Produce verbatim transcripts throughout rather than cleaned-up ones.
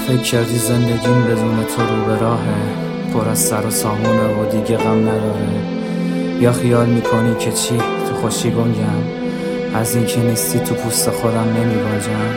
فکر کردی زندگیم بدون تو رو به راهه، پر از سر و سامونه و دیگه غم نداره. یا خیال میکنی که چی تو خوشی گنگم، از این که نیستی تو پوست خودم نمیگنجم.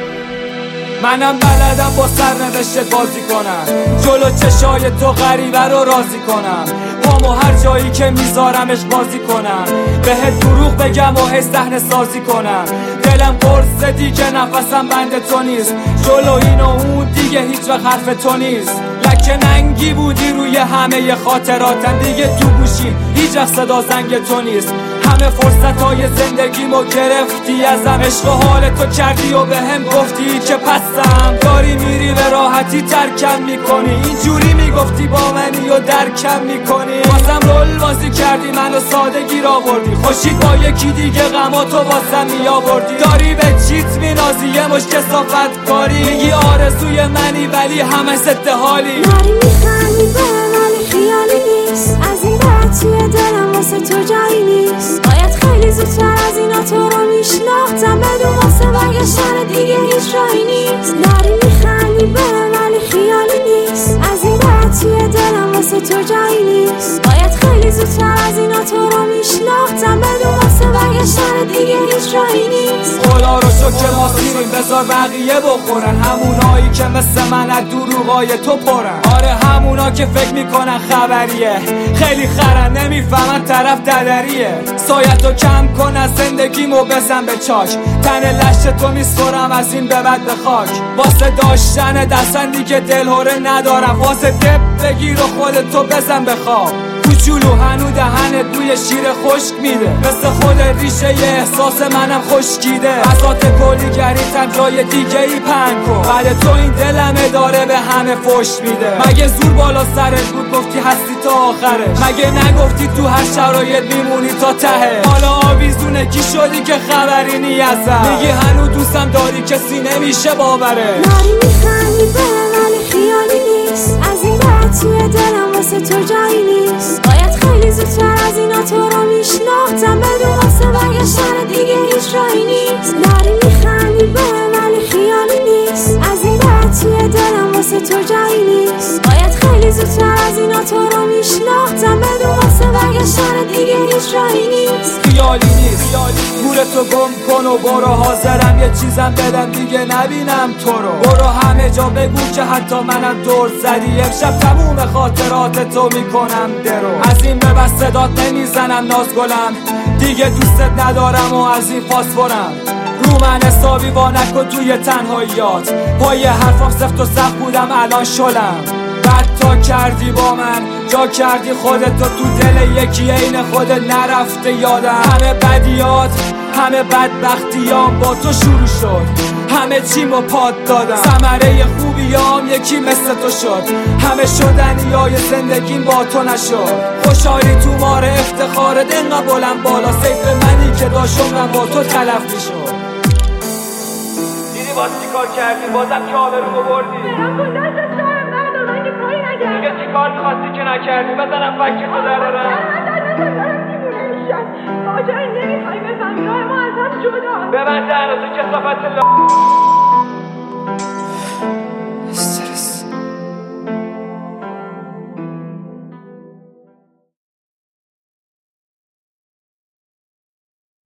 منم بلدم با سرنوشت بازی کنم، جلو چشای تو غریبه رو راضی کنم، پامو هر جایی که میذارمش بازی کنم، بهت دروغ بگم و هی صحنه سازی کنم. دلم قرص دیگه نفسم بند تو نیست، جلو این و اون دیگه هیچ وقت حرف تو نیست. لکه ننگی بودی روی همه خاطراتم، دیگه تو گوشیم هیچ وقت صدا زنگ تو نیست. همه فرصت های زندگیمو گرفتی ازم، عشق و حال تو کردی و به هم گفتی که پسم داری میری به راحتی ترکم میکنی. اینجوری میگفتی با منی و درکم میکنی، واسم رول بازی کردی منو سادگی را بردی، خوشید با یکی دیگه غماتو واسم میآوردی. داری به چیت مینازی یه مش کثافت کاری، میگی آرزوی منی ولی همه ضد حالی. داری میخندی به ولی خیالی نیست، از این بعد توی دلم واسه تو جایی نیست. باید خیلی زودتر از اینا تو رو میشناختم، بدون واسه برگشتن دیگه هیچ راهی نیست. داری میخندی به ولی خیالی نیست، از این بعد توی دلم واسه تو جایی نیست. باید خیلی زودتر از اینا تو رو میشناختم، بدون واسه برگشتن دیگه هیچ راهی نیست. خدا رو شکر ما سیریم، بذار بقیه بخورن، همونایی که مثل من از دروغای تو پرن. آره همونا که فکر میکنن خبریه، خیلی خرن نمیفهمن طرف ددریه. سایتو کم کن از زندگیمو بزن به چاک، تن لشت تو میسپرم از این به بعد به خاک. واسه داشتن دستن دیگه دلهوره ندارم، واسه دب بگیر و خودتو بزن به خواب. کوچولو هنو دهنت بوی شیر خشک میده، مثل خود ریشه ی احساس منم خشکیده. بساط کلیگریتم جای دیگه ای پنگ کن، بعد تو این دلم اداره به همه فش میده. مگه زور بالا سرت بود گفتی هستی تا آخرش، مگه نگفتی تو هر شرایط میمونی تا ته؟ حالا آویزونه کی شدی که خبری نی ازم، میگی هنو دوستم داری کسی نمیشه باوره. داری میخندی به ولی خیالی نیست، از این بعد توی دلم واسه تو جایی نیست. باید خیلی زودتر از اینا تو رو میشناختم، بدون واسه برگشتن دیگه هیچ راهی نیست. داری میخندی به ولی خیالی نیست، از این بعد توی دلم واسه تو جایی نیست. باید خیلی زودتر از اینا تو رو میشناختم، بدون واسه برگشتن دیگه هیچ راهی نیست. خیالی نیست، گورتو گم کن و برو، حاضرم یه چیزم بدم دیگه نبینم تو رو. برو همه جا بگو که حتی منم دور زدی، امشب تموم خاطرات تو میکنم درو. از این به بس صدات نمیزنم نازگلم، دیگه دوستت ندارم و از این فاسفورم. رو من حسابی وا نکن توی تنهاییات، پای حرفم سفت و سخت بودم الان شلم. بد تا کردی با من، جا کردی خودتو تو دل یکی عین خودت نرفته یادم. همه بدیات همه بدبختیام با تو شروع شد، همه چیمو پات دادم. ثمره خوبیام یکی مثل تو شد، همه شدنیای زندگیم با تو نشد. خوشحالی تو ماره افتخارت انقدر بلند بالا، سیف منی که داشت عمرم با تو تلف میشد. دیدی باز چی کار کردی، بازم که آبرومو بردی. برم کن دستت دارم بردار، من که کاری نکردم. دیگه چی کار میخواستی که نکردی، بزنم فکر تو درارم. دارم دیوونه میشم، با جایی نمیخوای بفهمی راه ما از هم جدا. ببند دهنتو کثافت لا